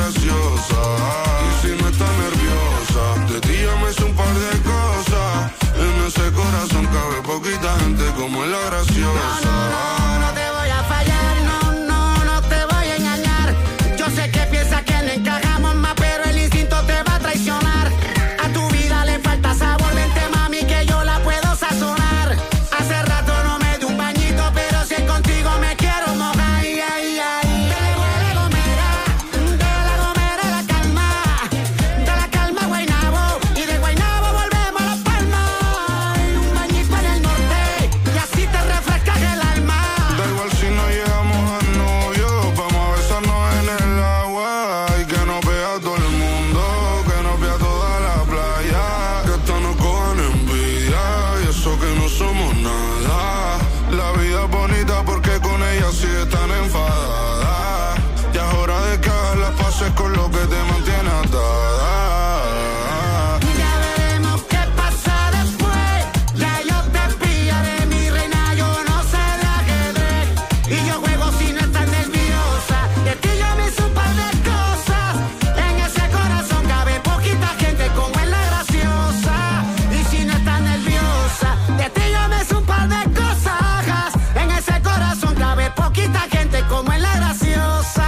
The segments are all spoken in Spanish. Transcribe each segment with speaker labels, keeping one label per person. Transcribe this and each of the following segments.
Speaker 1: graciosa. Y si no está nerviosa, de ti ya me sé un par de cosas. En ese corazón cabe poquita gente como es la graciosa.
Speaker 2: No te voy a fallar, no te voy a engañar. Yo sé que piensas que no encajamos más, pero el instinto te va a traicionar. A tu vida le falta sabor, vente mami que yo la puedo sazonar. Hace rato no me di un bañito, pero si es contigo me quiero mojar.
Speaker 1: Con lo que te mantiene atada.
Speaker 2: Ya veremos qué pasa después. Ya yo te pillaré, mi reina, yo no sé de ajedrez. Y yo juego si no estás nerviosa. De ti yo me hice un par de cosas. En ese corazón cabe poquita gente como es la graciosa. Y si no estás nerviosa, de ti yo me hice un par de cosas. En ese corazón cabe poquita gente como es la graciosa.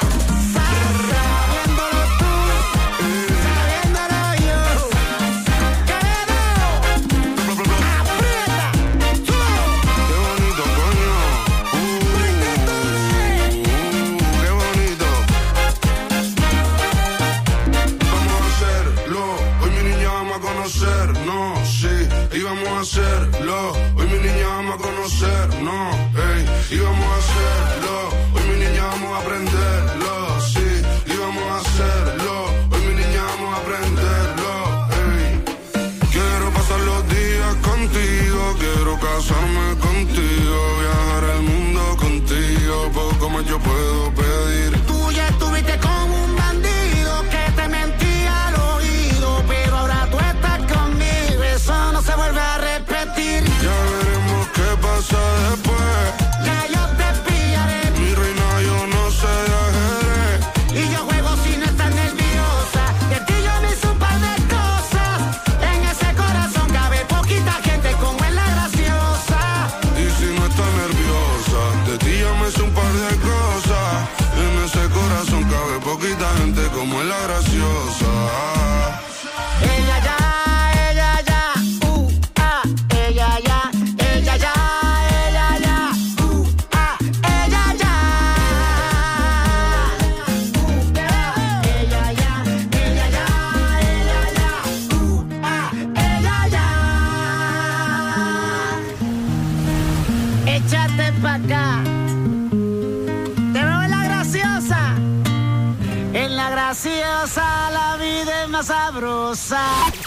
Speaker 1: Hacerlo, hoy mi niña vamos a conocernos, ey, y vamos a hacerlo, hoy mi niña vamos a aprenderlo, sí, y vamos a hacerlo, hoy mi niña vamos a aprenderlo, ey. Quiero pasar los días contigo, quiero casarme contigo, viajar el mundo contigo, poco más yo puedo pedir.
Speaker 2: Tú ya estuviste con un bandido que te mentía al oído, pero ahora tú estás conmigo, eso no se vuelve a repetir.
Speaker 1: Ya veremos qué pasa después.
Speaker 2: Ya yo te pillaré,
Speaker 1: mi reina, yo no sé de ajedrez.
Speaker 2: y yo juego si no estás nerviosa. De ti yo me hice un par de cosas. En ese corazón cabe poquita gente como es la graciosa.
Speaker 1: Y si no estás nerviosa, de ti ya me sé un par de cosas. En ese corazón cabe poquita gente como es la graciosa.
Speaker 2: Ella ya. Échate pa' acá. Te veo en la graciosa. En la graciosa la vida es más sabrosa.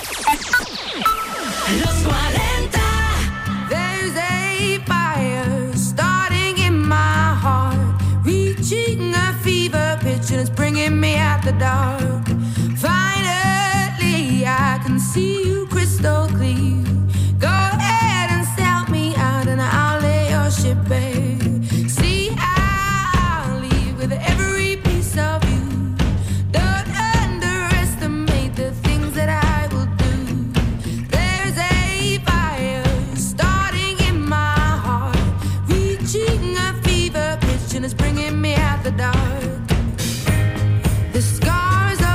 Speaker 3: Los 40.
Speaker 4: There's a fire starting in my heart, reaching a fever pitch and it's bringing me out the dark. Finally I can see you crystal clear. Go ahead and sell me out and I'll lay your ship bare. See, I'll leave with every piece of you. Don't underestimate the things that I will do. There's a fire starting in my heart, reaching a fever pitch and it's bringing me out the dark. The scars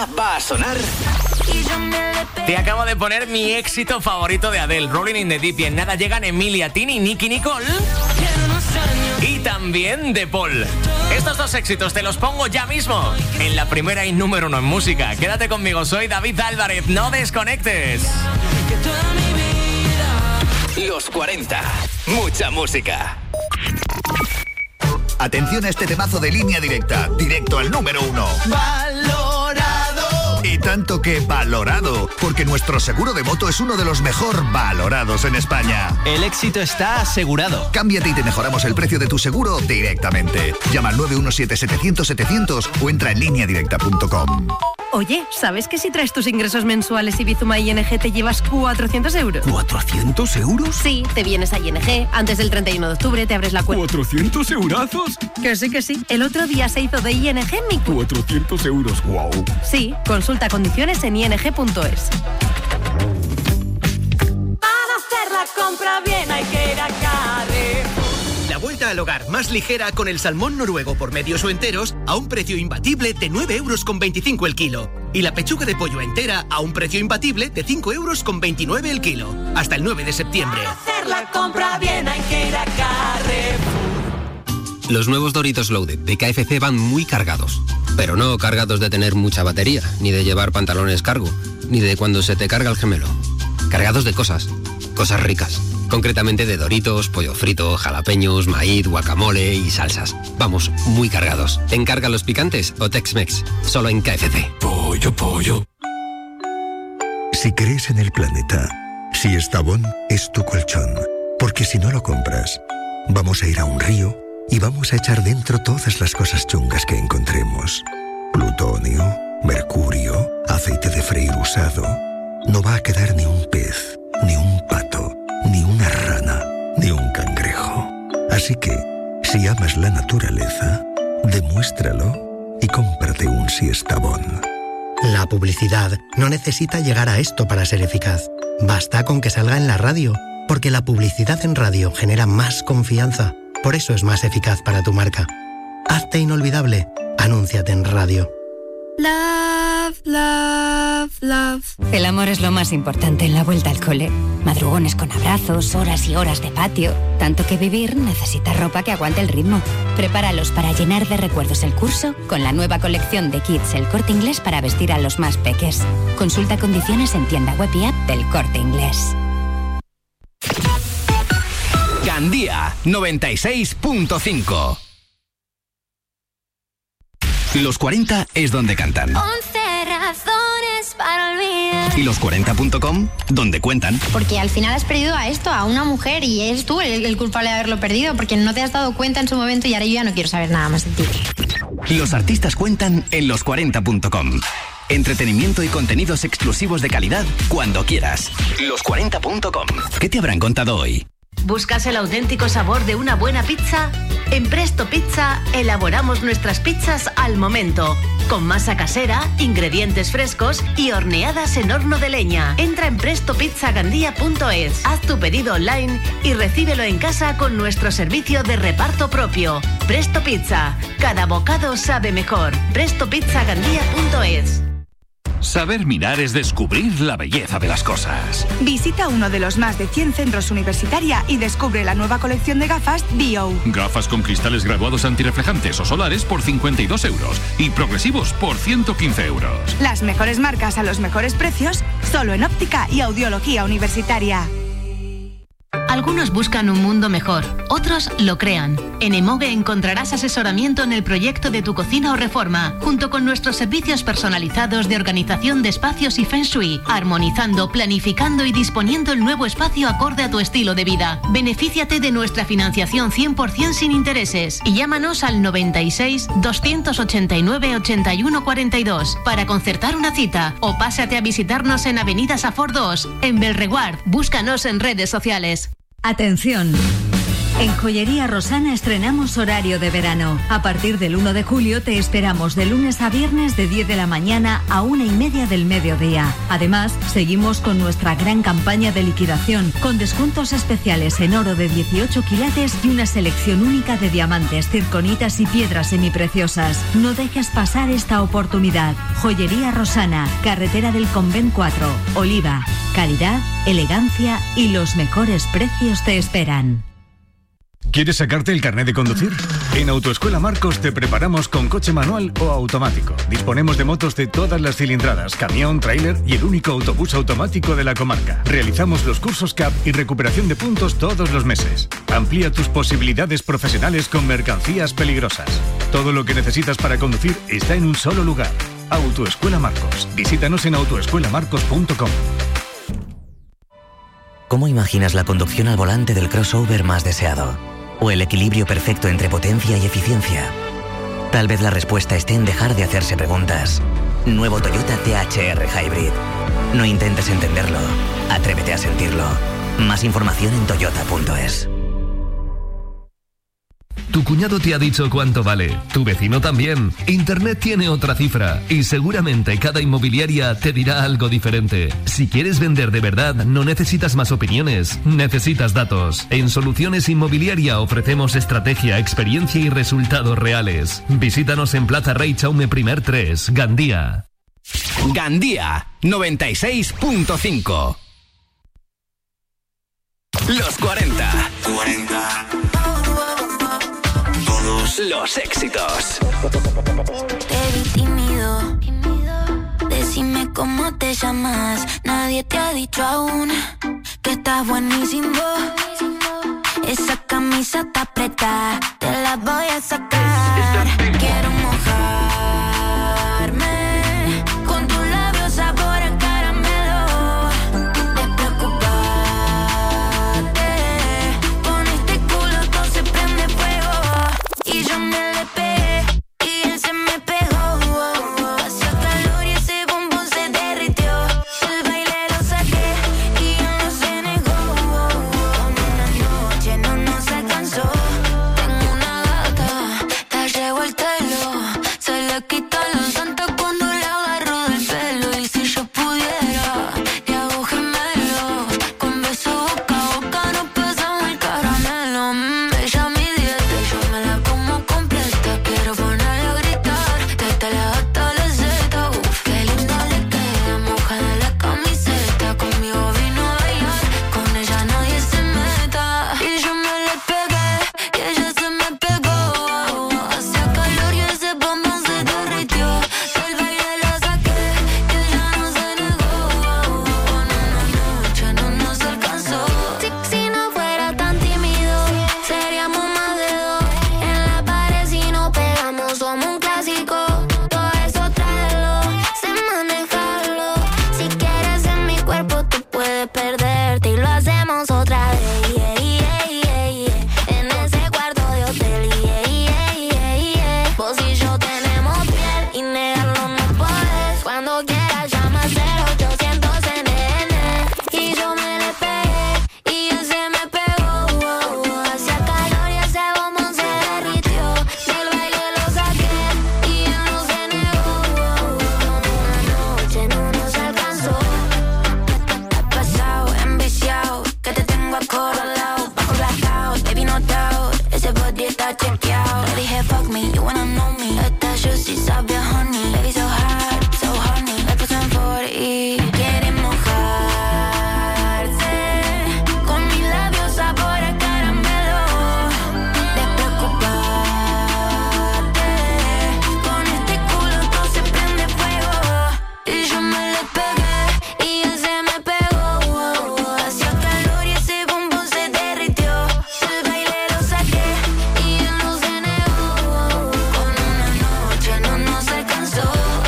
Speaker 3: ahora va a sonar...
Speaker 5: Te acabo de poner mi éxito favorito de Adele, Rolling in the Deep, y en nada llegan Emilia, Tini, Nicky Nicole y también De Paul. Estos dos éxitos te los pongo ya mismo en la primera y número 1 en música. Quédate conmigo, soy David Álvarez, no desconectes.
Speaker 3: Los 40, mucha música.
Speaker 6: Atención a este temazo de Línea Directa, directo al número 1. ¡Valorado! Y tanto que valorado, porque nuestro seguro de moto es uno de los mejor valorados en España.
Speaker 7: El éxito está asegurado.
Speaker 6: Cámbiate y te mejoramos el precio de tu seguro directamente. Llama al 917-700-700 o entra en lineadirecta.com.
Speaker 8: Oye, ¿sabes que si traes tus ingresos mensuales y Bizuma ING te llevas 400 euros?
Speaker 7: ¿400 euros?
Speaker 8: Sí, te vienes a ING, antes del 31 de octubre te abres la cuenta.
Speaker 7: ¿400 eurazos?
Speaker 8: Que sí. El otro día se hizo de ING mi cuenta.
Speaker 7: 400 euros, wow.
Speaker 8: Sí, consulta condiciones en ing.es.
Speaker 9: Para hacer la compra bien hay que ir a Carrefour.
Speaker 10: La vuelta al hogar más ligera con el salmón noruego por medios o enteros a un precio imbatible de 9,25 € el kilo. Y la pechuga de pollo entera a un precio imbatible de 5,29 € el kilo. Hasta el 9 de septiembre.
Speaker 9: Para hacer la compra bien hay que ir a Carrefour.
Speaker 11: Los nuevos Doritos Loaded de KFC van muy cargados. Pero no cargados de tener mucha batería, ni de llevar pantalones cargo, ni de cuando se te carga el gemelo. Cargados de cosas ricas. Concretamente de Doritos, pollo frito, jalapeños, maíz, guacamole y salsas. Vamos, muy cargados. Encarga los picantes o Tex-Mex, solo en KFC.
Speaker 12: Pollo. Si crees en el planeta, si Estavón es tu colchón, porque si no lo compras, vamos a ir a un río y vamos a echar dentro todas las cosas chungas que encontremos. Plutonio, mercurio, aceite de freír usado. No va a quedar ni un pez, ni un pato, ni una rana, ni un cangrejo. Así que, si amas la naturaleza, demuéstralo y cómprate un Siestabón.
Speaker 13: La publicidad no necesita llegar a esto para ser eficaz. Basta con que salga en la radio, porque la publicidad en radio genera más confianza. Por eso es más eficaz para tu marca. Hazte inolvidable. Anúnciate en radio.
Speaker 4: Love, love, love. El amor es lo más importante en la vuelta al cole. Madrugones con abrazos, horas y horas de patio. Tanto que vivir necesita ropa que aguante el ritmo. Prepáralos para llenar de recuerdos el curso con la nueva colección de kits El Corte Inglés para vestir a los más peques. Consulta condiciones en tienda web y app del Corte Inglés.
Speaker 3: Gandía 96.5. Los 40 es donde cantan.
Speaker 4: 11 razones para olvidar.
Speaker 3: Y los 40.com, donde cuentan.
Speaker 14: Porque al final has perdido a esto, a una mujer, y eres tú el culpable de haberlo perdido, porque no te has dado cuenta en su momento y ahora yo ya no quiero saber nada más de ti.
Speaker 3: Los artistas cuentan en los40.com. Entretenimiento y contenidos exclusivos de calidad cuando quieras. Los40.com. ¿Qué te habrán contado hoy?
Speaker 15: ¿Buscas el auténtico sabor de una buena pizza? En Presto Pizza elaboramos nuestras pizzas al momento, con masa casera, ingredientes frescos y horneadas en horno de leña. Entra en prestopizzagandía.es, haz tu pedido online y recíbelo en casa con nuestro servicio de reparto propio. Presto Pizza, cada bocado sabe mejor. prestopizzagandía.es.
Speaker 16: Saber mirar es descubrir la belleza de las cosas.
Speaker 17: Visita uno de los más de 100 centros Universitaria y descubre la nueva colección de gafas Bio.
Speaker 16: Gafas con cristales graduados antirreflejantes o solares por 52 € y progresivos por 115 €.
Speaker 17: Las mejores marcas a los mejores precios, solo en óptica y audiología universitaria.
Speaker 15: Algunos buscan un mundo mejor, otros lo crean. En Emoge encontrarás asesoramiento en el proyecto de tu cocina o reforma, junto con nuestros servicios personalizados de organización de espacios y Feng Shui, armonizando, planificando y disponiendo el nuevo espacio acorde a tu estilo de vida. Benefíciate de nuestra financiación 100% sin intereses y llámanos al 96 289 81 42 para concertar una cita o pásate a visitarnos en Avenida Safor 2, en Belreguard. Búscanos en redes sociales.
Speaker 18: Atención. En Joyería Rosana estrenamos horario de verano. A partir del 1 de julio te esperamos de lunes a viernes de 10 de la mañana a 1:30 del mediodía. Además, seguimos con nuestra gran campaña de liquidación, con descuentos especiales en oro de 18 quilates y una selección única de diamantes, circonitas y piedras semipreciosas. No dejes pasar esta oportunidad. Joyería Rosana, carretera del Convent 4, Oliva. Calidad, elegancia y los mejores precios te esperan.
Speaker 19: ¿Quieres sacarte el carnet de conducir? En Autoescuela Marcos te preparamos con coche manual o automático. Disponemos de motos de todas las cilindradas, camión, tráiler y el único autobús automático de la comarca. Realizamos los cursos CAP y recuperación de puntos todos los meses. Amplía tus posibilidades profesionales con mercancías peligrosas. Todo lo que necesitas para conducir está en un solo lugar. Autoescuela Marcos. Visítanos en autoescuelamarcos.com.
Speaker 20: ¿Cómo imaginas la conducción al volante del crossover más deseado? ¿O el equilibrio perfecto entre potencia y eficiencia? Tal vez la respuesta esté en dejar de hacerse preguntas. Nuevo Toyota THR Hybrid. No intentes entenderlo, atrévete a sentirlo. Más información en toyota.es.
Speaker 21: Tu cuñado te ha dicho cuánto vale, tu vecino también. Internet tiene otra cifra y seguramente cada inmobiliaria te dirá algo diferente. Si quieres vender de verdad, no necesitas más opiniones, necesitas datos. En Soluciones Inmobiliaria ofrecemos estrategia, experiencia y resultados reales. Visítanos en Plaza Rey Chaume I 3, Gandía.
Speaker 3: Gandía 96.5. Los 40. Los éxitos.
Speaker 4: Te vi tímido. Decime cómo te llamas. Nadie te ha dicho aún que estás buenísimo. Esa camisa está apretada, te la voy a sacar. Quiero mojarme con tus labios sabor a caramelo. Despreocupate, con este culo todo se prende fuego. Y yo me le pegué y él se me pegó. Hacía calor y ese bombón se derritió. El baile lo saqué y él no se negó. Una noche no nos alcanzó. Tengo una gata, la revuelta y lo se le quita la santa cuando le agarro del pelo. Y si yo pudiera, le hago gemelo. Con beso boca a boca nos pasamos el caramelo. Ella mi dieta y yo me la como completa. Quiero ponerla a gritar desde la A hasta la Z. Qué linda le queda, mojada la camiseta. Conmigo vino a bailar, con ella nadie se meta. Y yo me le pegué y ella se me pegó. Hacía calor y ese bombón se derritió. Del baile la saqué y ella no se negó. Con una noche no nos alcanzó. Si no fuera tan tímido, seríamos más de dos. En la pared si nos pegamos somos un clásico. Todo eso tráelo, sé manejarlo. Si quieres en mi cuerpo tú puedes perderte y lo hacemos otra vez. En ese cuarto de hotel. Vos y yo tenemos piel y negarlo no podés. Cuando quieras llama 0800 NN. Y yo me le pegué y él se me pegó. Hacía calor y ese bombón se derritió. Del baile lo saqué y él no se negó. Una noche no nos alcanzó. Pasado, enviciado, que te tengo acorralado. Bajo blackout, baby no doubt. Ese body está chequeado. Le dije fuck me, you wanna know me. Esta juicy sabe a honey. Baby so hard, so honey. Me puse en 40. Quiere mojarse con mis labios sabor a caramelo. Despreocupate, con este culo todo se prende fuego. Y yo me le pegué y él se me pegó. Hacía calor y ese bombón se derritió. Del baile lo saqué y él no se negó. Con una noche no nos alcanzó.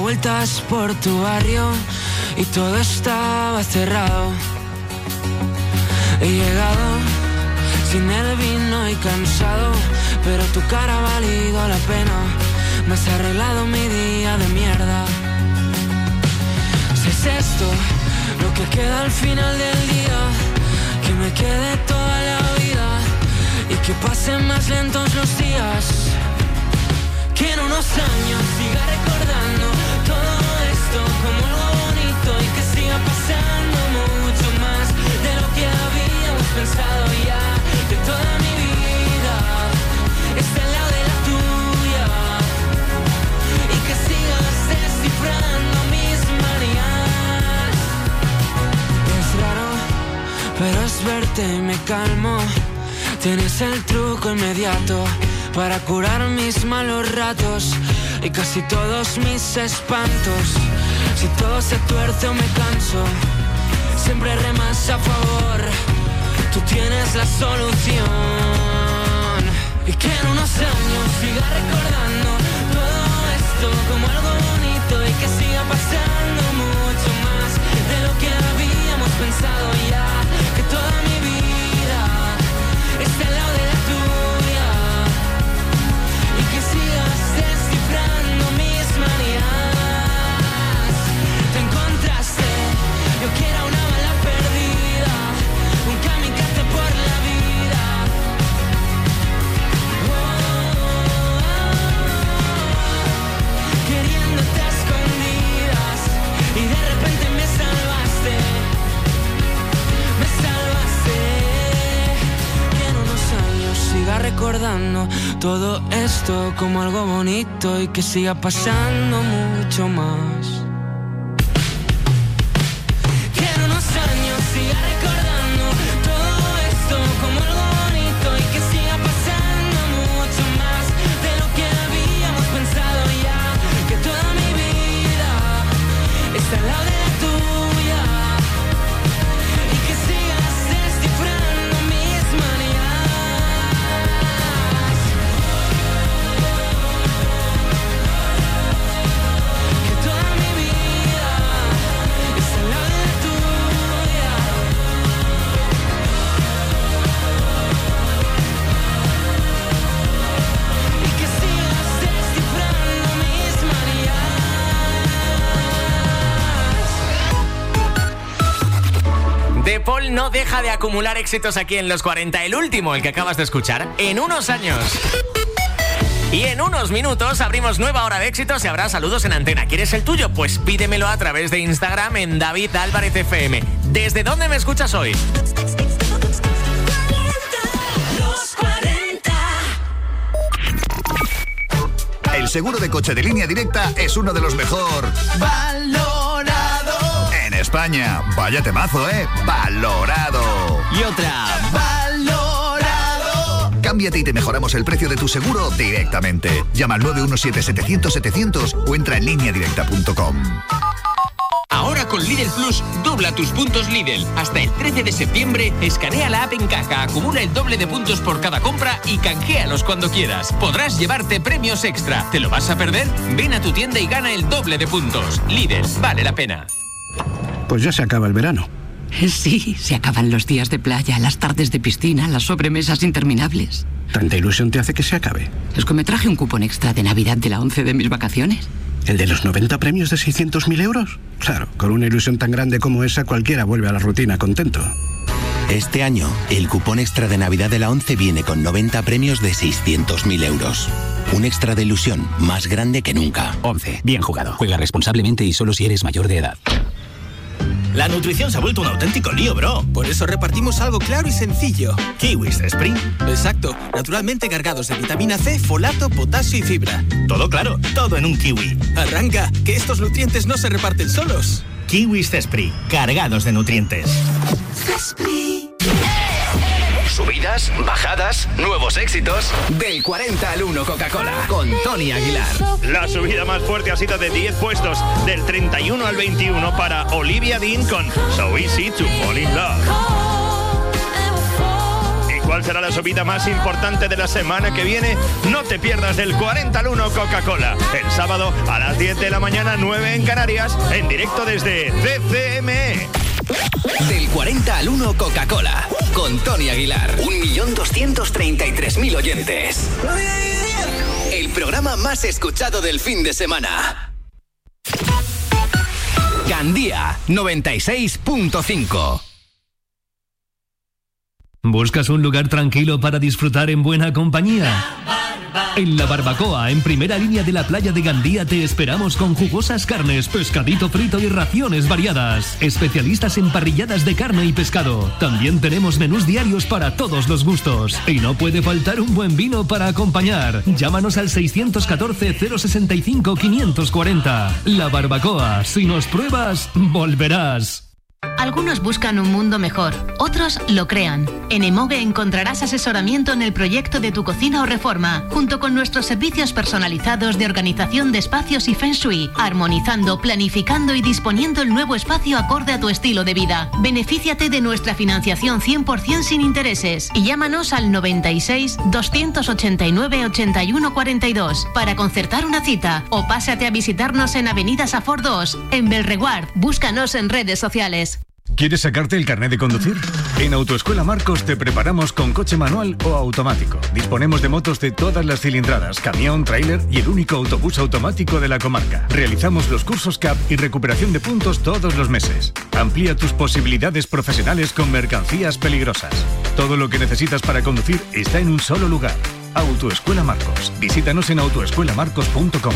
Speaker 1: vueltas por tu barrio y todo estaba cerrado. He llegado sin el vino y cansado, pero tu cara ha valido la pena. Me has arreglado mi día de mierda. Si es esto lo que queda al final del día, que me quede toda la vida y que pasen más lentos los días. Que en unos años siga recordando todo esto como algo bonito y que siga pasando mucho más de lo que habíamos pensado ya. De toda mi vida está al lado de la tuya y que sigas descifrando mis manías. Es raro, pero es verte y me calmo. Tienes el truco inmediato para curar mis malos ratos y casi todos mis espantos. Si todo se tuerce o me canso, siempre remas a favor. Tú tienes la solución. Y que en unos años siga recordando todo esto como algo bonito y que siga pasando mucho más de lo que habíamos pensado ya. Que toda mi vida esté al lado de la tuya y que sigas descifrando mis manías. Te encontraste, yo que era una bala perdida, un kamikaze por la vida. Queriéndote a escondidas y de repente me salvaste. Me salvaste. Que en unos años siga recordando todo esto como algo bonito y que siga pasando mucho más. Que en unos años siga recordando todo esto como algo bonito y que siga pasando mucho más de lo que habíamos pensado ya. Que toda mi vida está al lado de la tuya y que sigas descifrando mis manías. Que toda mi vida está al lado de la tuya y que sigas descifrando mis manías.
Speaker 5: De Paul no deja de acumular éxitos aquí en Los 40. El último, el que acabas de escuchar, en unos años. Y en unos minutos abrimos nueva hora de éxitos y habrá saludos en antena. ¿Quieres el tuyo? Pues pídemelo a través de Instagram en David Álvarez FM. ¿Desde dónde me escuchas hoy?
Speaker 9: Los 40.
Speaker 6: El seguro de coche de Línea Directa es uno de los mejor
Speaker 10: Valorado.
Speaker 6: en España. Vaya temazo, ¿eh? Valorado.
Speaker 10: Y otra. Valorado.
Speaker 6: Cámbiate y te mejoramos el precio de tu seguro directamente. Llama al 917-700-700 o entra en lineadirecta.com.
Speaker 22: Ahora con Lidl Plus, dobla tus puntos Lidl. Hasta el 13 de septiembre, escanea la app en caja, acumula el doble de puntos por cada compra y canjealos cuando quieras. Podrás llevarte premios extra. ¿Te lo vas a perder? Ven a tu tienda y gana el doble de puntos. Lidl, vale la pena.
Speaker 23: Pues ya se acaba el verano.
Speaker 24: Sí, se acaban los días de playa, las tardes de piscina, las sobremesas interminables.
Speaker 23: ¿Tanta ilusión te hace que se acabe?
Speaker 24: Es que me traje un cupón extra de Navidad de la 11 de mis vacaciones.
Speaker 23: ¿El de los 90 premios de 600.000 euros? Claro, con una ilusión tan grande como esa, cualquiera vuelve a la rutina contento.
Speaker 25: Este año, el cupón extra de Navidad de la 11 viene con 90 premios de 600.000 euros. Un extra de ilusión más grande que nunca.
Speaker 26: 11. Bien jugado. Juega responsablemente y solo si eres mayor de edad.
Speaker 27: La nutrición se ha vuelto un auténtico lío, bro.
Speaker 10: Por eso repartimos algo claro y sencillo.
Speaker 27: Kiwis Spring.
Speaker 10: Exacto, naturalmente cargados de vitamina C, folato, potasio y fibra.
Speaker 27: Todo claro, todo en un kiwi.
Speaker 10: Arranca, que estos nutrientes no se reparten solos.
Speaker 27: Kiwis Cespri, cargados de nutrientes.
Speaker 3: Subidas, bajadas, nuevos éxitos. Del 40 al 1 Coca-Cola con Tony Aguilar.
Speaker 28: La subida más fuerte ha sido de 10 puestos, del 31 al 21 para Olivia Dean con So Easy to Fall in Love. cuál será la subida más importante de la semana que viene. No te pierdas del 40 al 1 Coca-Cola. El sábado a las 10 de la mañana, 9 en Canarias, en directo desde CCME.
Speaker 3: Del 40 al 1 Coca-Cola, con Tony Aguilar. 1.233.000 oyentes. El programa más escuchado del fin de semana. Gandía 96.5.
Speaker 21: ¿Buscas un lugar tranquilo para disfrutar en buena compañía? En La Barbacoa, en primera línea de la playa de Gandía, te esperamos con jugosas carnes, pescadito frito y raciones variadas. Especialistas en parrilladas de carne y pescado. También tenemos menús diarios para todos los gustos. Y no puede faltar un buen vino para acompañar. Llámanos al 614-065-540. La Barbacoa, si nos pruebas, volverás.
Speaker 15: Algunos buscan un mundo mejor, otros lo crean. En Emoge encontrarás asesoramiento en el proyecto de tu cocina o reforma, junto con nuestros servicios personalizados de organización de espacios y Feng Shui, armonizando, planificando y disponiendo el nuevo espacio acorde a tu estilo de vida. Benefíciate de nuestra financiación 100% sin intereses y llámanos al 96 289 81 42 para concertar una cita o pásate a visitarnos en Avenida Safor 2, en Belreguard. Búscanos en redes sociales.
Speaker 19: ¿Quieres sacarte el carnet de conducir? En Autoescuela Marcos te preparamos con coche manual o automático. Disponemos de motos de todas las cilindradas, camión, tráiler y el único autobús automático de la comarca. Realizamos los cursos CAP y recuperación de puntos todos los meses. Amplía tus posibilidades profesionales con mercancías peligrosas. Todo lo que necesitas para conducir está en un solo lugar. Autoescuela Marcos. Visítanos en autoescuelamarcos.com.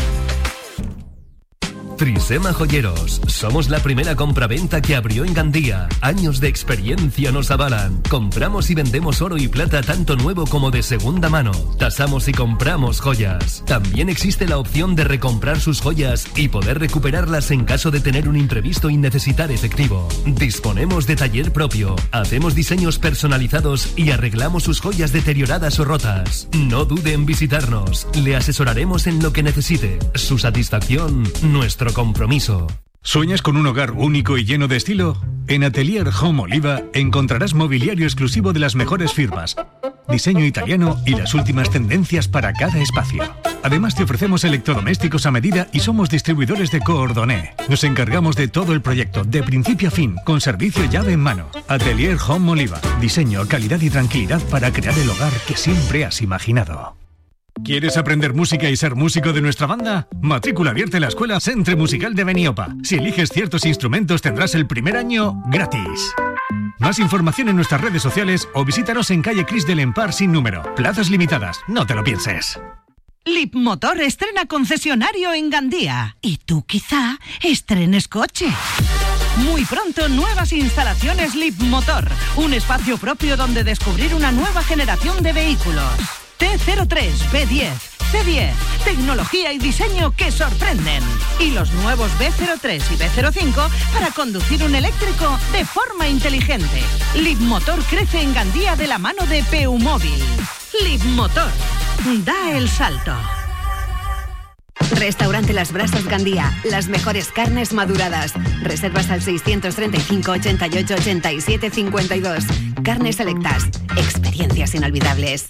Speaker 21: Trisema Joyeros. Somos la primera compraventa que abrió en Gandía. Años de experiencia nos avalan. Compramos y vendemos oro y plata tanto nuevo como de segunda mano. Tasamos y compramos joyas. También existe la opción de recomprar sus joyas y poder recuperarlas en caso de tener un imprevisto y necesitar efectivo. Disponemos de taller propio. Hacemos diseños personalizados y arreglamos sus joyas deterioradas o rotas. No dude en visitarnos. Le asesoraremos en lo que necesite. Su satisfacción, nuestro compromiso.
Speaker 19: ¿Sueñas con un hogar único y lleno de estilo? En Atelier Home Oliva encontrarás mobiliario exclusivo de las mejores firmas, diseño italiano y las últimas tendencias para cada espacio. Además te ofrecemos electrodomésticos a medida y somos distribuidores de Coordonné. Nos encargamos de todo el proyecto, de principio a fin, con servicio llave en mano. Atelier Home Oliva. Diseño, calidad y tranquilidad para crear el hogar que siempre has imaginado. ¿Quieres aprender música y ser músico de nuestra banda? Matrícula abierta en la Escuela Centre Musical de Beniopa. Si eliges ciertos instrumentos tendrás el primer año gratis. Más información en nuestras redes sociales o visítanos en calle Cris del Empar sin número. Plazas limitadas, no te lo pienses.
Speaker 2: Leapmotor estrena concesionario en Gandía. Y tú quizá estrenes coche. Muy pronto, nuevas instalaciones Leapmotor. Un espacio propio donde descubrir una nueva generación de vehículos. T03, B10, C10, tecnología y diseño que sorprenden. Y los nuevos B03 y B05 para conducir un eléctrico de forma inteligente. Leapmotor crece en Gandía de la mano de Peumóvil. Leapmotor, da el salto.
Speaker 7: Restaurante Las Brasas Gandía, las mejores carnes maduradas. Reservas al 635 88 87 52. Carnes selectas, experiencias inolvidables.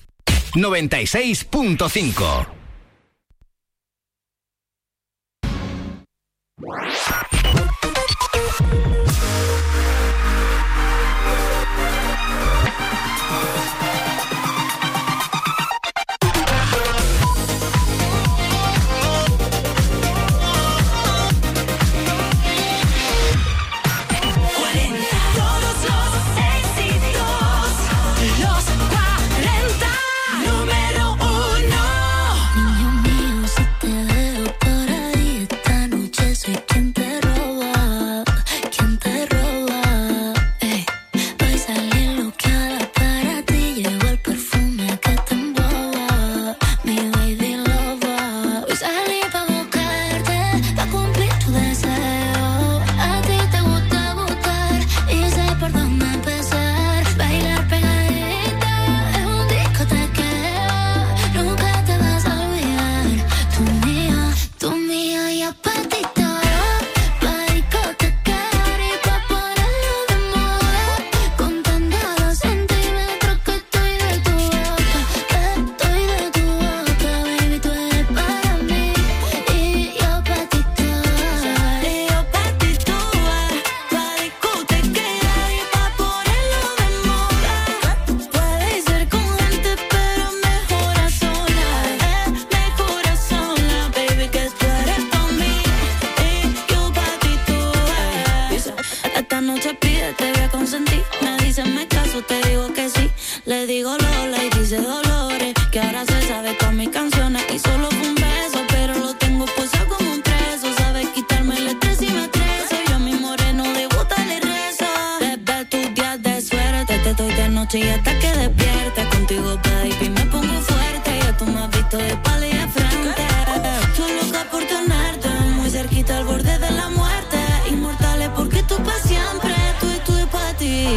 Speaker 3: 96.5.
Speaker 8: ¿Quién que ahora se sabe todas mis canciones y solo fue un beso, pero lo tengo posado como un preso. Sabes quitarme el estrés y me estreso. Yo a mi moreno de gusta le rezo. Desde tus días de suerte te doy de noche y hasta que despiertes. Contigo, baby, me pongo fuerte. Ya tú me has visto de espalda y de frente. Tú loca por tenerte muy cerquita al borde de la muerte. Inmortales porque tú pa' siempre. Tú y tú y pa' ti.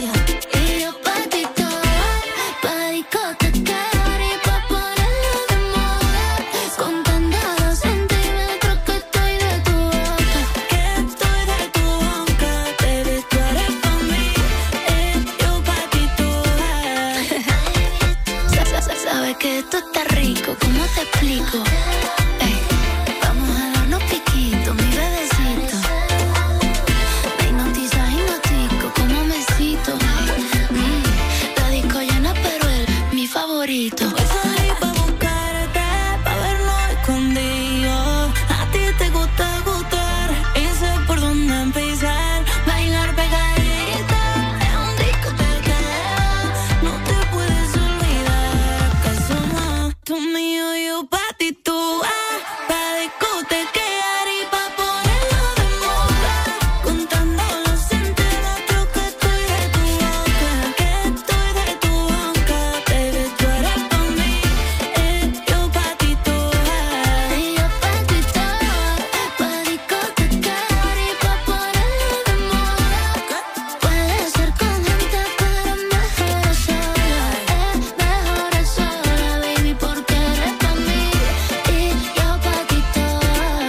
Speaker 11: Que esto está rico, ¿cómo te explico? Ey, vamos a darnos piquito, mi bebecito. Me hipnotico, como me cito. La disco llena, pero él, mi favorito.
Speaker 8: Voy a salir pa' buscarte, pa' vernos escondidos. A ti te gusta gustar y sé por dónde empezar. Bailar pegadita, es un discoteca. No te puedes olvidar que somos tú mío, yo pa' ti, tú. Pa' discotequear y pa' ponerlo de moda. Contando los centímetros que estoy de tu boca. Que estoy de tu boca. Baby, tú eres pa' mí, yo pa' ti, tú.
Speaker 11: Y yo pa' ti todo, pa' discotequear y pa' ponerlo de moda. Puede ser con gente, pero mejor es sola. Mejor es sola, baby, porque eres pa' mí y yo pa' ti todo.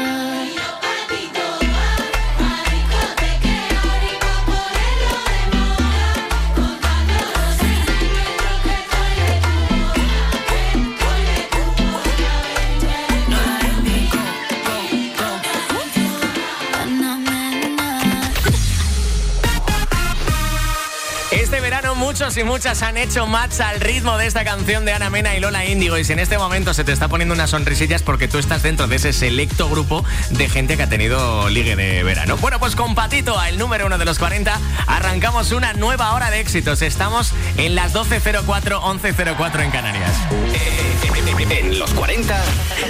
Speaker 5: Este verano muchos y muchas han hecho match al ritmo de esta canción de Ana Mena y Lola Índigo. Y si en este momento se te está poniendo una sonrisilla es porque tú estás dentro de ese selecto grupo de gente que ha tenido ligue de verano. Bueno, pues con Patito, el número 1 de los 40, arrancamos una nueva hora de éxitos. Estamos en las 12:04, 11:04 en Canarias.
Speaker 3: En los 40,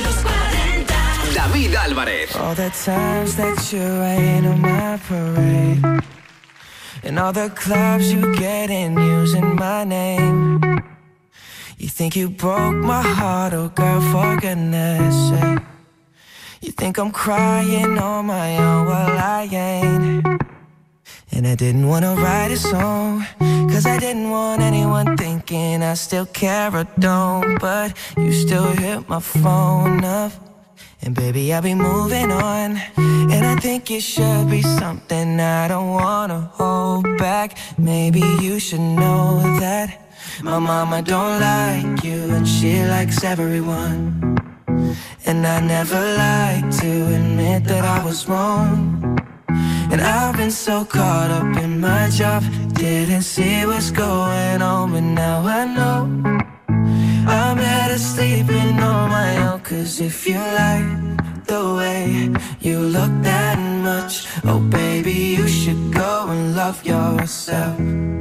Speaker 3: David Álvarez.
Speaker 1: All the times that you rain on my parade, and all the clubs you get in using my name. You think you broke my heart, oh girl, for goodness sake. You think I'm crying on my own, well I ain't. And I didn't wanna write a song, cause I didn't want anyone thinking I still care or don't. But you still hit my phone up, and baby, I'll be moving on. And I think it should be something I don't wanna hold back. Maybe you should know that my mama don't like you, and she likes everyone. And I never like to admit that I was wrong. And I've been so caught up in my job, didn't see what's going on, but now I know I'm better sleeping on my own. Cause if you like the way you look that much, oh baby, you should go and love yourself.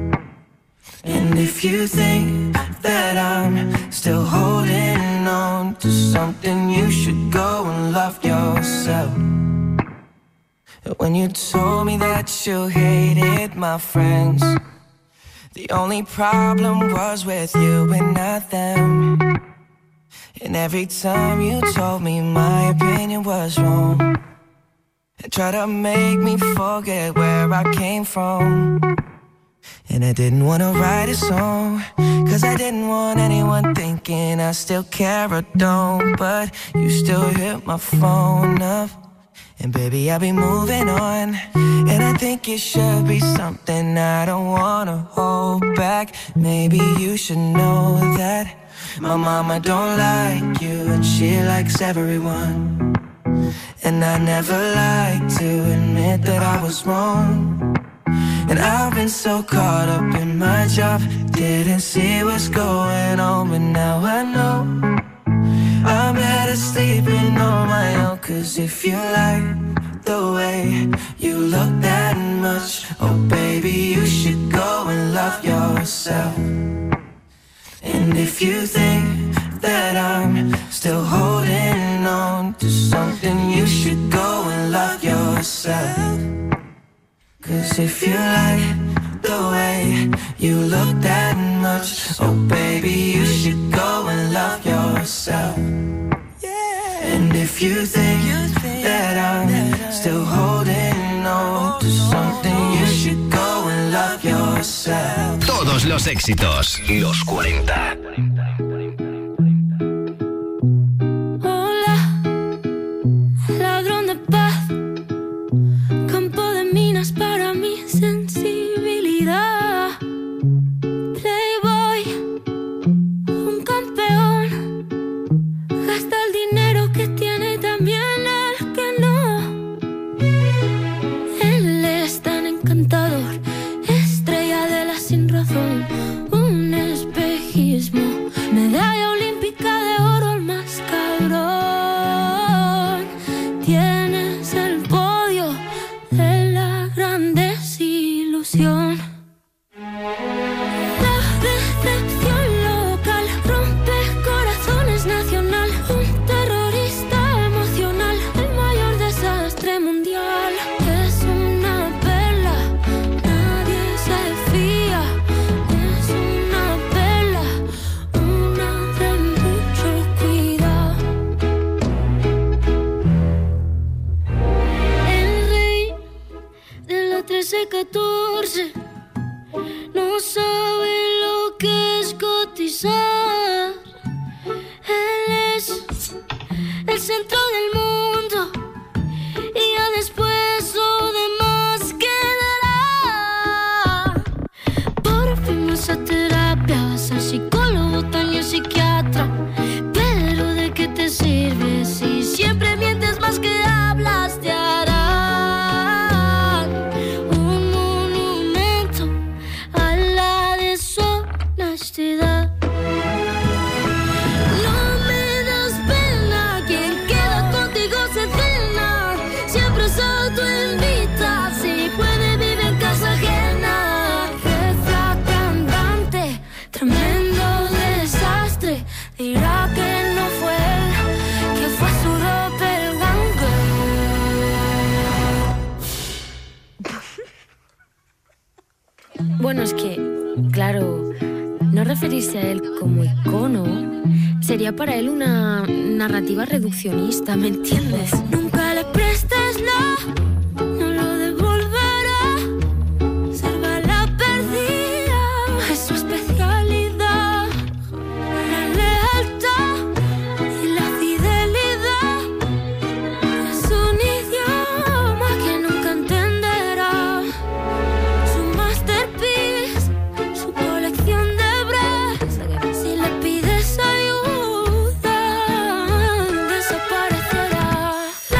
Speaker 1: And if you think that I'm still holding on to something, you should go and love yourself. When you told me that you hated my friends, the only problem was with you and not them. And every time you told me my opinion was wrong, and tried to make me forget where I came from. And I didn't want to write a song, cause I didn't want anyone thinking I still care or don't. But you still hit my phone up, and baby, I'll be moving on. And I think it should be something I don't wanna hold back. Maybe you should know that my mama don't like you, and she likes everyone. And I never like to admit that I was wrong. And I've been so caught up in my job, didn't see what's going on, but now I know I'm better sleeping on my own. Cause if you like the way you look that much, oh baby, you should go and love yourself. And if you think that I'm still holding on to something. You should go and love yourself. 'Cause if you like the way you look that much, oh baby, you should go and love yourself. And if you think that I'm still holding on to something, you should go and love yourself.
Speaker 3: Todos los éxitos, los 40.
Speaker 11: Hola, ladrón de paz, campo de minas para mi sensibilidad. Playboy, un campeón, gasta el dinero que tiene también el que no. Él es tan encantador, estrella de la sin razón, un espejismo, medalla olímpica de oro, el más cabrón. Tienes el podio de la gran desilusión. La decepción local rompe corazones nacional, un terrorista emocional, el mayor desastre mundial. Es una perla, nadie se fía. Es una perla, una de mucho cuidado. El rey de la 13-14 no sabe lo que es cotizar. Él es el centro del mundo y ya después lo demás quedará. Por fin vas a terapia, vas al psicólogo, también psiquiatra. Pero ¿de qué te sirve si siempre mientes más que hablas? Te harán un monumento a la deshonestidad. No me das pena, quien queda contigo se cena. Siempre se autoinvita, si puede vive en casa ajena. Refracandante, tremendo desastre. Dirá que no fue él, que fue su doppelganger.
Speaker 4: Bueno, es que, claro, no referirse a él como icono sería para él una narrativa reduccionista, ¿me entiendes?
Speaker 11: Nunca le prestes no lo devolverá. Salva la perdida, es su especialidad. La lealtad y la fidelidad es un idioma que nunca entenderá. Su masterpiece, su colección de bras. Si le pides ayuda, desaparecerá.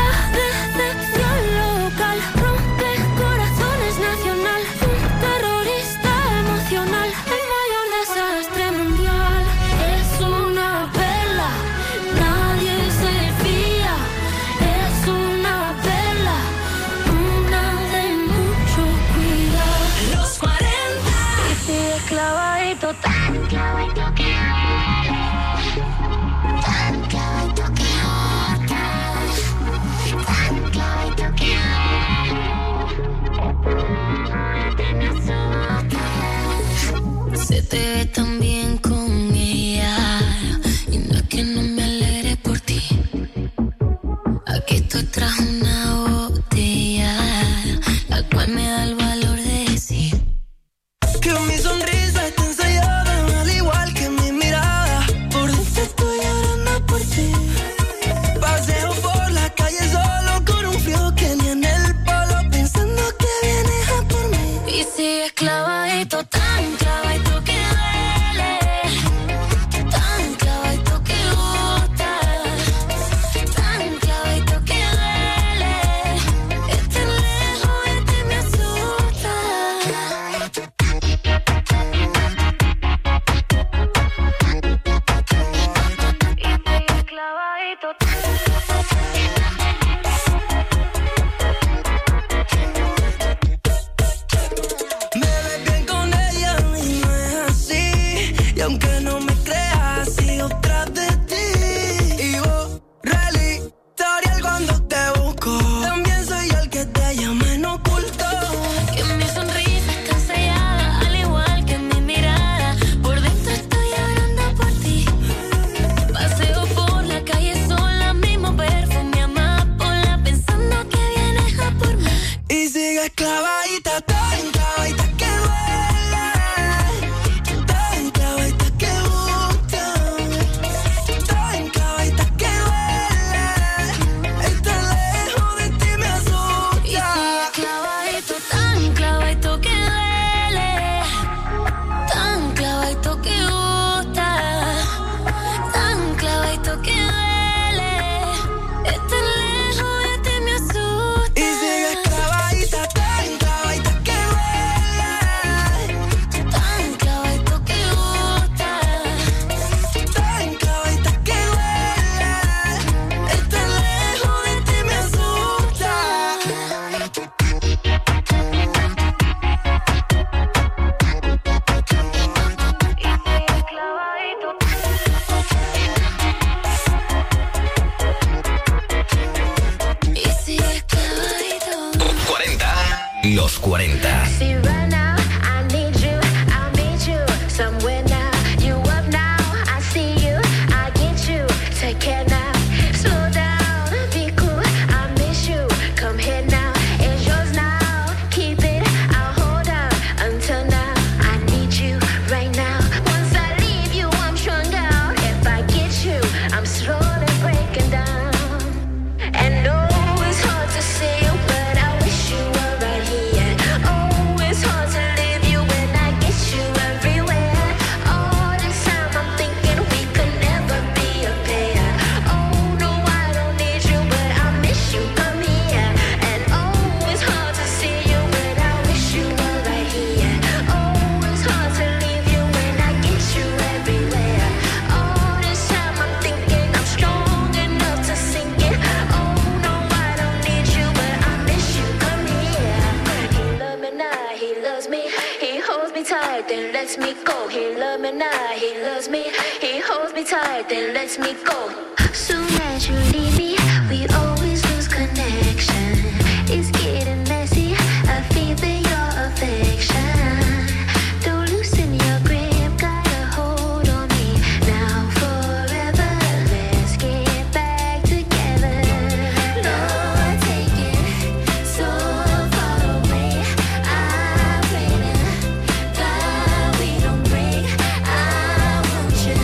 Speaker 3: Los 40.
Speaker 11: See right now, I need you, I'll meet you somewhere now. You up now, I see you, I get you. Take care now, slow down, be cool. I miss you, come here now. It's yours now, keep it, I'll hold on until now. I need you right now. Once I leave you, I'm strung out. If I get you, I'm slowly breaking down. And no, it's hard to see you, but I wish you were right here. Oh, it's hard to leave you when I get you everywhere. All this time I'm thinking we could never be a pair. Oh, no, I don't need you, but I miss you, come here. And oh, it's hard to see you, but I wish you were right here. Oh, it's hard to leave you when I get you everywhere. All this time I'm thinking I'm strong enough to sink it. Oh, no, I don't need you, but I miss you, come here. He love me now, he loves me. He holds me tight, then lets me go. He love me now, he loves me. He holds me tight, then lets me go. Soon as you leave me, we always lose connection. It's getting messy, I feel your affection. Don't loosen your grip, got a hold on me. Now forever, let's get back together. Lord, take it so far away. I pray to God we don't break. I want you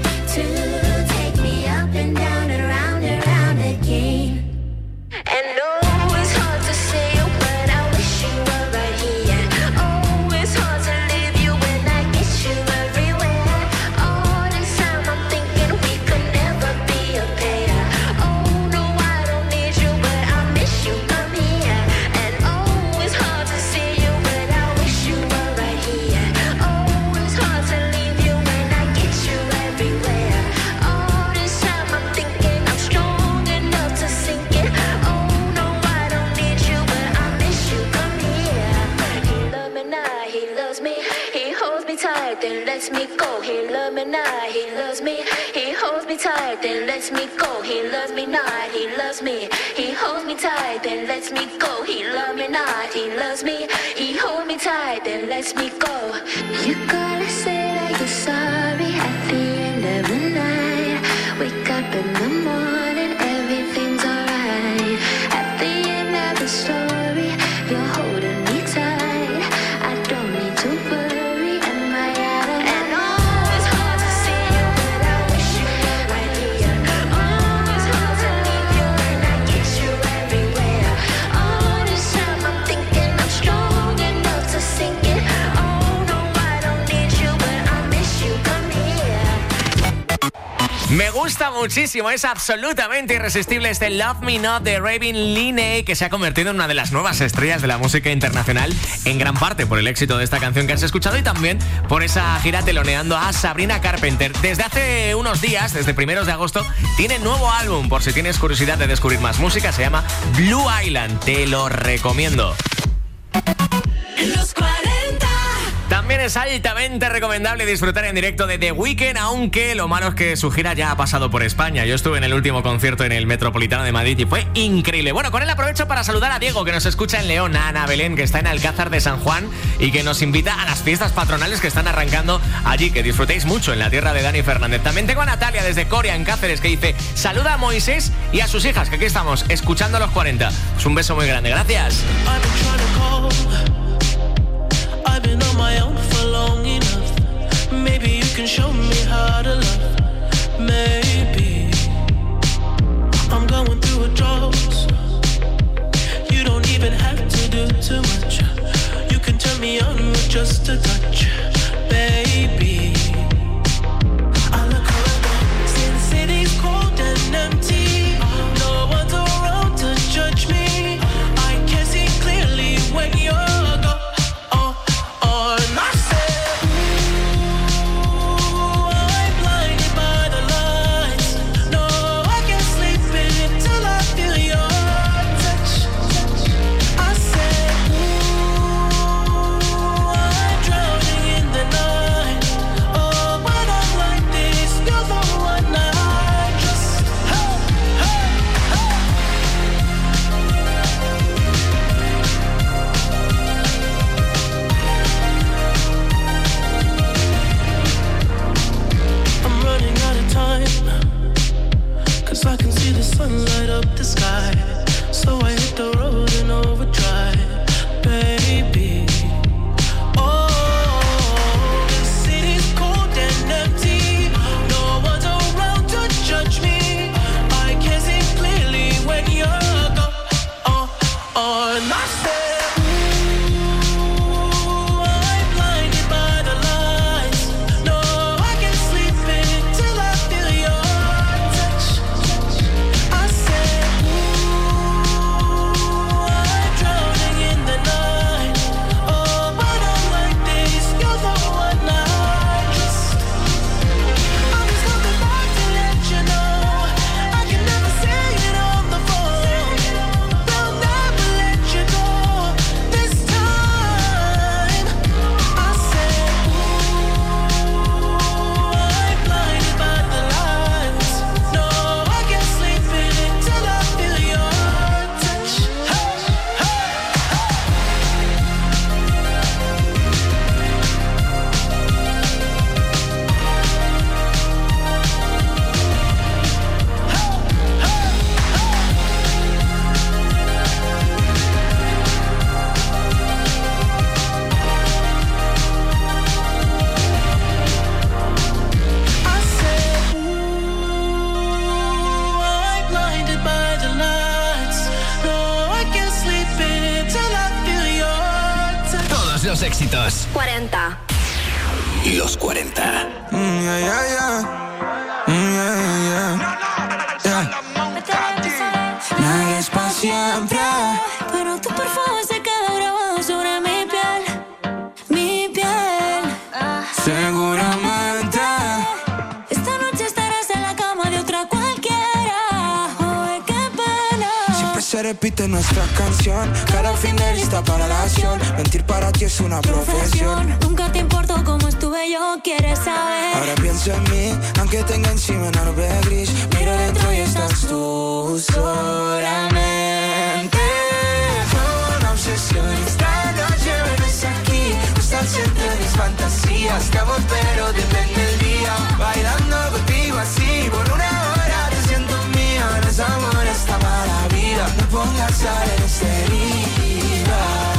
Speaker 11: to take me up and down and around again. And oh, it's hard to say you, but I wish you were right here. Oh, it's hard to leave you when I get you everywhere. All this time I'm thinking we could never be a pair. Oh, no, I don't need you, but I miss you, come here. And oh, it's hard to see you, but I wish you were right here. Oh, it's hard to leave you when I get you everywhere. All this time I'm thinking I'm strong enough to sink it. Oh, no, I don't need you, but I miss you, come here. He love me now, he loves me. He holds me tight, then lets me go. He love me now, he loves me. He holds me tight, then lets me go. He loves me not, he loves me. He holds me tight, then lets me go. He love me not, he loves me. He holds me tight, then lets me go. You gotta say that you're sorry at the end of the night. Wake up in the morning, everything's alright. At the end of the story, you're holding me tight. I don't need to worry, am I out of and oh, it's hard to see you, but I wish you were right here. Oh, it's hard to leave you when I get you everywhere. All this time I'm thinking I'm strong enough to sink it. Oh, no, I don't need you, but I miss you, come here.
Speaker 5: Me gusta muchísimo, es absolutamente irresistible este Love Me Not de Raven Linney, que se ha convertido en una de las nuevas estrellas de la música internacional, en gran parte por el éxito de esta canción que has escuchado y también por esa gira teloneando a Sabrina Carpenter. Desde hace unos días, desde primeros de agosto, tiene nuevo álbum, por si tienes curiosidad de descubrir más música, se llama Blue Island, te lo recomiendo.
Speaker 8: Los 40.
Speaker 5: También es altamente recomendable disfrutar en directo de The Weeknd, aunque lo malo es que su gira ya ha pasado por España. Yo estuve en el último concierto en el Metropolitano de Madrid y fue increíble. Bueno, con él aprovecho para saludar a Diego, que nos escucha en León, a Ana Belén, que está en Alcázar de San Juan y que nos invita a las fiestas patronales que están arrancando allí. Que disfrutéis mucho en la tierra de Dani Fernández. También tengo a Natalia desde Coria, en Cáceres, que dice: saluda a Moisés y a sus hijas, que aquí estamos, escuchando los 40. Pues un beso muy grande, gracias.
Speaker 9: I've been on my own for long enough. Maybe you can show me how to love. Maybe I'm going through a drought. You don't even have to do too much. You can turn me on with just a touch, baby. I look around, see the city's cold and empty. No one's around to judge me. I can see clearly when you're gone. And I said, ooh, I'm blinded
Speaker 3: los éxitos.
Speaker 7: 40.
Speaker 3: Los 40.
Speaker 8: Nadie es para siempre, pero tu perfume se queda grabado sobre mi piel, seguramente. Esta noche estarás en la cama de otra cualquiera. Oh, qué pena.
Speaker 6: Siempre se repite nuestra canción, cada fin de lista para la acción. Mentir para ti es una profesión.
Speaker 8: Nunca te importó cómo estuve yo, quieres saber.
Speaker 6: Ahora piensa en mí, aunque tenga encima una nube gris. Miro dentro y estás tú solamente. Una obsesión, esta noche vienes aquí. Estás siempre en mis fantasías. Te amo pero depende del día. Bailando contigo así, por una hora te siento mía. No es amor esta mala vida. No pongas sal en esta herida.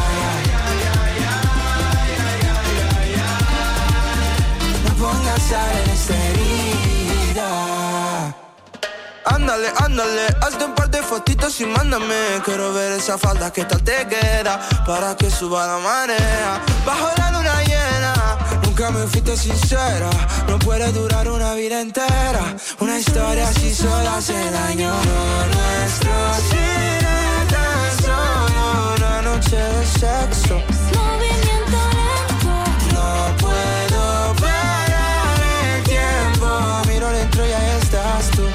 Speaker 6: Ponga sal en esta herida. Ándale, ándale, hazte un par de fotitos y mándame. Quiero ver esa falda, qué tal te queda, para que suba la marea. Bajo la luna llena, nunca me fuiste sincera. No puede durar una vida entera. Una historia así sola hace daño. Lo nuestro será tan solo una noche de sexo.
Speaker 8: Movimiento lento.
Speaker 6: No puedo parar el tiempo. Miro dentro y ahí estás tú.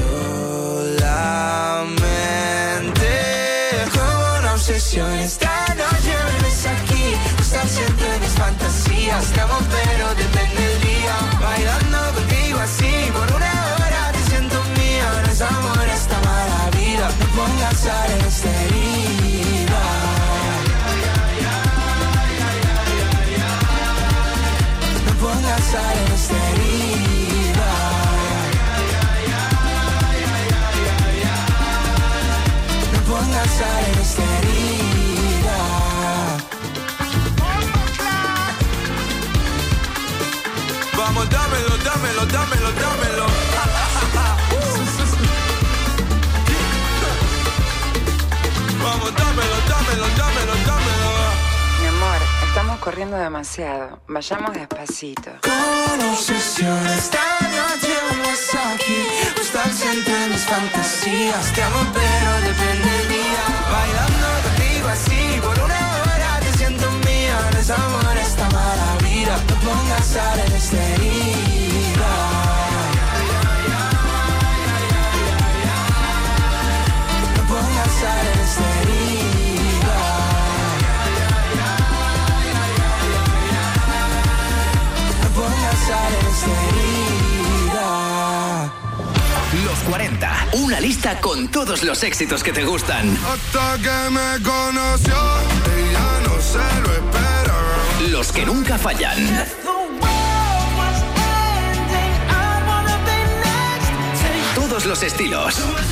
Speaker 6: Solamente como una obsesión. Esta noche vienes aquí. Estás siempre en mis fantasías. Te amo pero depende del día. Bailando contigo así. Por una hora te siento mía. No es amor esta mala vida. No pongas sal en esta herida. No pongas sal en esta herida. No pongas sal en esta herida. Vamos, dámelo, dámelo, dámelo, dámelo. Vamos, dámelo, dámelo, dámelo, dámelo.
Speaker 12: Mi amor, estamos corriendo demasiado. Vayamos despacito.
Speaker 6: Con obsesión esta noche vienes aquí. Estás siempre en mis fantasías. Te amo pero depende del día. Bailando contigo así. Por una hora te siento mía. No es amor esta mala vida. No pongas sal en esta herida. No pongas sal en esta herida. No pongas sal en esta herida.
Speaker 3: Los 40. Una lista con todos los éxitos que te gustan.
Speaker 6: Hasta que me conoció, ella no se lo espera.
Speaker 3: Los que nunca fallan. Todos los estilos.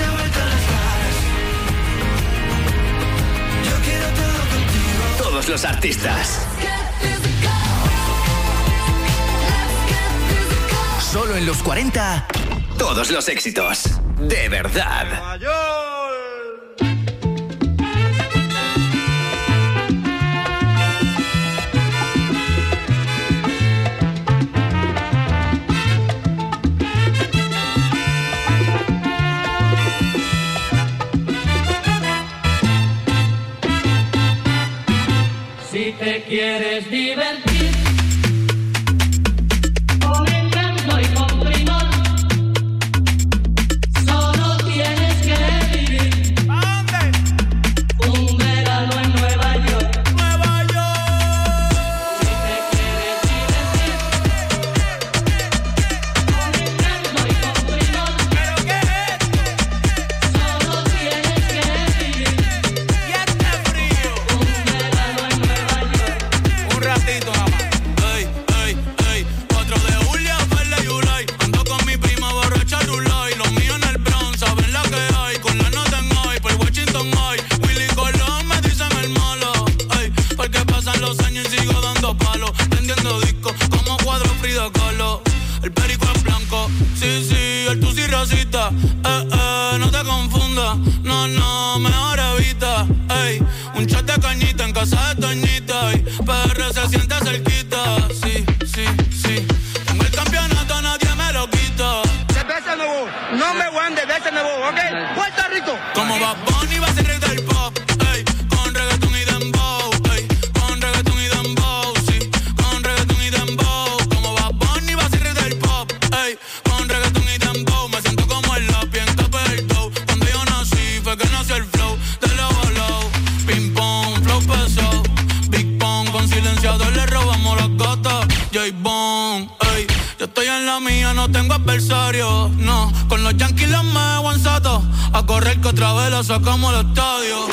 Speaker 3: Todos los artistas. Solo en los 40, todos los éxitos. De verdad.
Speaker 8: Si te quieres divertir con encanto y con primor, solo tienes que vivir un verano en Nueva York. Nueva York. Si te quieres divertir con encanto y con primor, ¿pero qué es? Solo tienes que vivir y este frío un verano en Nueva York.
Speaker 6: Un ratito nada más. Ey, ey, ey. 4 de julio, Verde July. Ando con mi prima borracha Rulay. Los míos en el Bronx, saben la que hay. Con la nota en high, por Washington High. Willy Colón me dicen el malo. Ey, porque pasan los años y sigo dando palos. Prendiendo discos como cuadro Frida Kahlo. El perico es blanco, sí, sí, el tusi racista. No te confundas, no, no, mejor evita. Ey, un chat de cañita en casa de Toñita. Y PR se siente cerquita. Sí, sí, sí. Tengo el campeonato, nadie me lo quita.
Speaker 13: Cerveza Nuevo, number one de Cerveza Nuevo, ¿ok? Puerto Rico.
Speaker 6: Como Bad Bunny va a ser rey del pop. Ey, con reggaetón y dembow. Ey, con reggaetón y dembow. Sí, con reggaetón y dembow. Como Bad Bunny va a ser rey del pop. Ey, con reggaetón y dembow. Me siento como el lápiz en Capeldo. Cuando yo nací fue que nació el flow de lado a lado. Ping pong, flow pesado. Big Pong, con silenciador le robamos las gatas. J-Bone, ey. Yo estoy en la mía, no tengo adversario. No, con los Yankees los me aguanzato. A correr que otra vez la sacamos al estadio.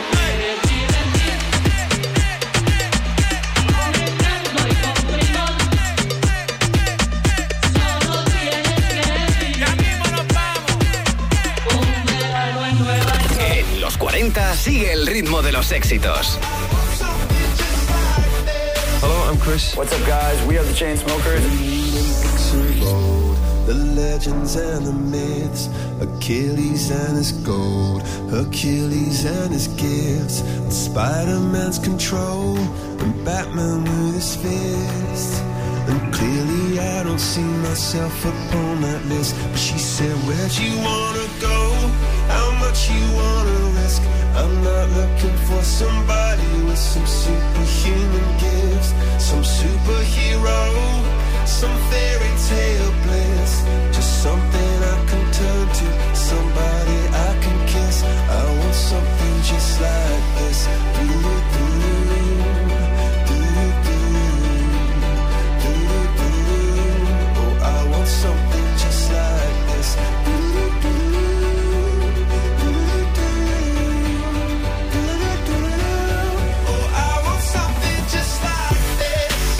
Speaker 3: En los 40 sigue el ritmo de los éxitos.
Speaker 14: Hello, I'm Chris. What's up, guys? We are the Chainsmokers.
Speaker 16: The legends and the myths, Achilles and his gold, Hercules and his gifts, and Spider-Man's control, and Batman with his fists. And clearly I don't see myself upon that list. But she said, where'd you wanna go? How much you wanna risk? I'm not looking for somebody with some superhuman gifts, some superhero, some fairy tale bliss, just something I can turn to, somebody I can kiss. I want something just like this. Oh, I want something just like this. Oh, I want something just like this.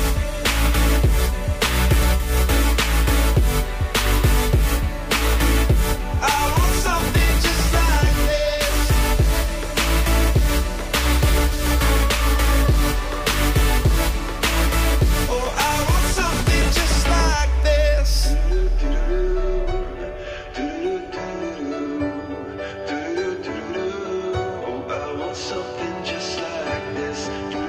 Speaker 16: I want something just like this. Oh, I want something just like this. Oh, I want something just like this.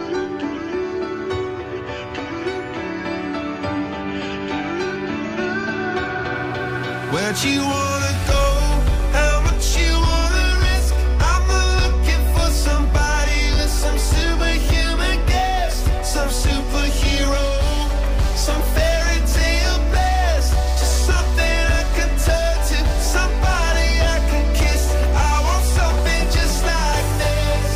Speaker 16: Where'd you wanna go? How much you wanna risk? I'm looking for somebody with some superhuman gifts, some superhero, some fairy tale bliss, just something I can turn to, somebody I can kiss. I want something just like this.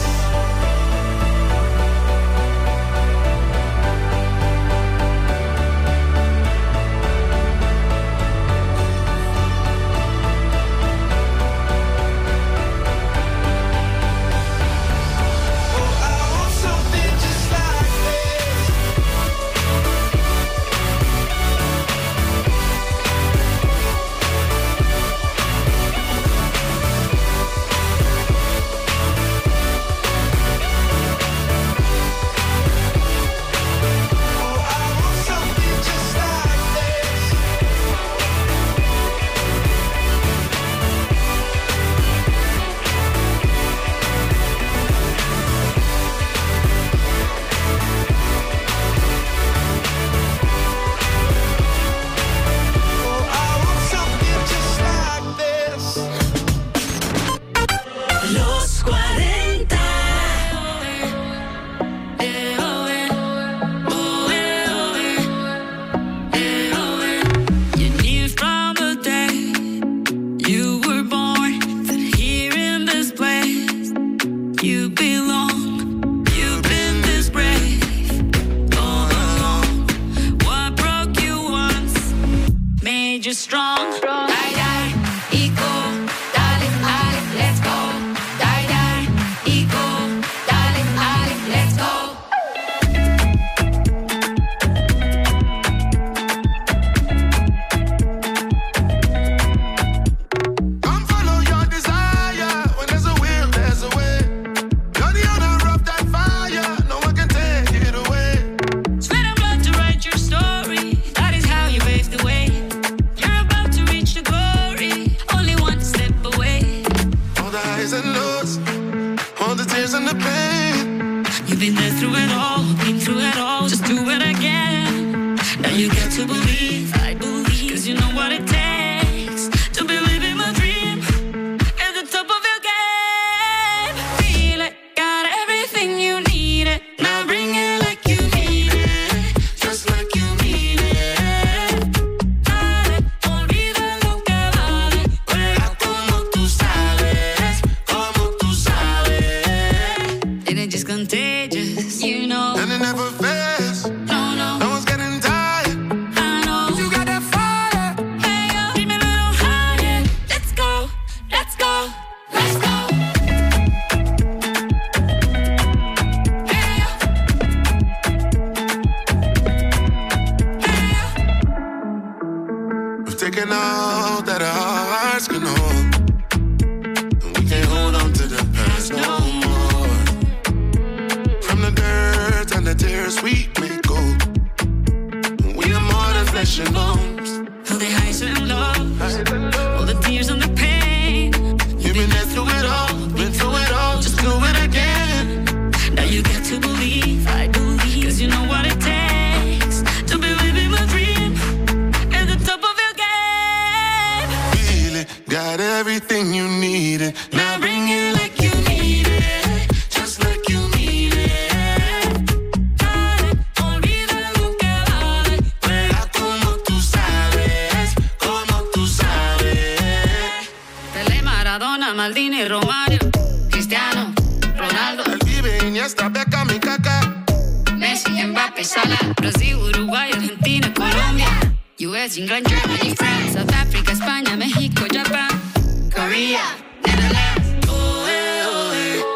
Speaker 16: everything you needed. Now bring it like you need it, just like you need it. Dale, olvida lo que vale, juega como tú sabes, como tú sabes.
Speaker 17: Pelé, Maradona, Maldini, Romario, Cristiano, Ronaldo,
Speaker 16: El Vive, Iniesta, Beckham y Kaká.
Speaker 17: Messi, Mbappé, Salah, Brasil, Uruguay, Argentina, Colombia, US, England, Germany, France, South Africa, España, México, Japan, Korea, Netherlands.
Speaker 16: Oh, oh,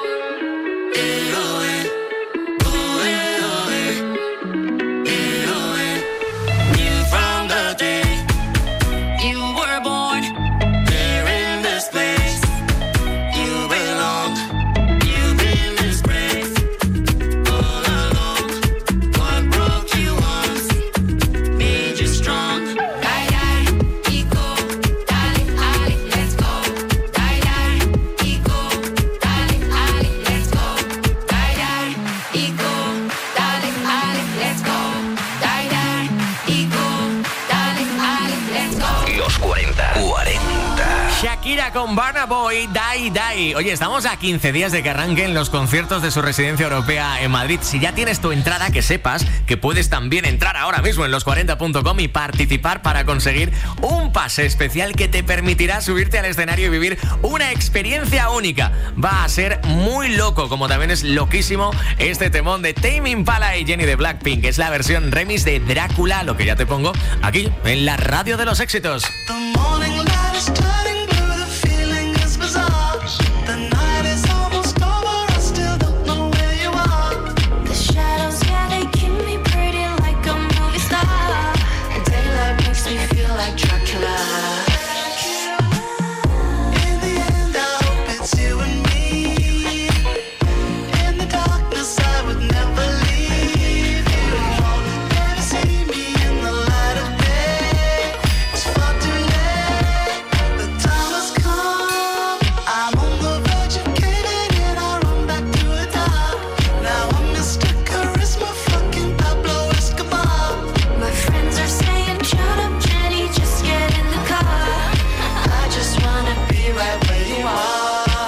Speaker 16: from the day
Speaker 17: you were born,
Speaker 16: there in this place, you belong. You've been disgraced all along. What broke you once made you strong.
Speaker 17: die, die, y go, dale, ale, let's go, die, die, y go, dale, ale, let's go, die, die, y go, dale, ale, let's go, die, die, y go, dale, ale, let's go.
Speaker 3: Los 40.
Speaker 5: Shakira con Burna Boy, Die Die. Oye, estamos a 15 días de que arranquen los conciertos de su residencia europea en Madrid. Si ya tienes tu entrada, que sepas que puedes también entrar ahora mismo en los40.com y participar para conseguir un pase especial que te permitirá subirte al escenario y vivir una experiencia única. Va a ser muy loco, como también es loquísimo este temón de Tame Impala y Jenny de Blackpink. Es la versión remix de Drácula, lo que ya te pongo aquí en la radio de los éxitos.
Speaker 16: The morning light is turning blue, the feeling is bizarre. The night is almost over, I still don't know where you are.
Speaker 11: The shadows, yeah, they keep me pretty like a movie star. The daylight makes me feel like Dracula.
Speaker 16: In the end, I hope it's you and me. In the darkness, I would never leave you. Never see me in the light of day. It's far too late. The time has come. I'm on the verge of caving in. I run back to the top. Now I'm Mr. Charisma, fucking Pablo Escobar.
Speaker 11: My friends are saying, shut up, Jenny, just get in the car.
Speaker 16: I just wanna be right where you are.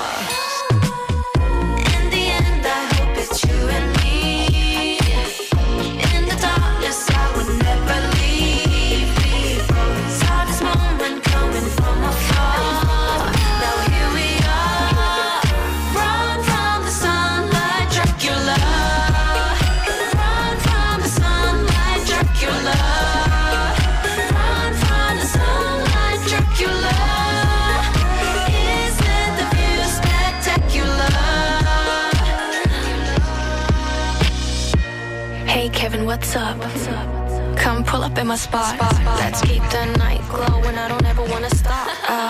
Speaker 11: In the end, I hope it's you and me. In the darkness, I would never leave. Saw this moment coming from afar. Now here we are. Run from the sunlight, Dracula. Run from the sunlight, Dracula. Run from the sunlight, Dracula. Isn't the view spectacular? Hey Kevin, what's up? Come pull up in my spot. Let's keep the night glowing. I don't ever wanna stop.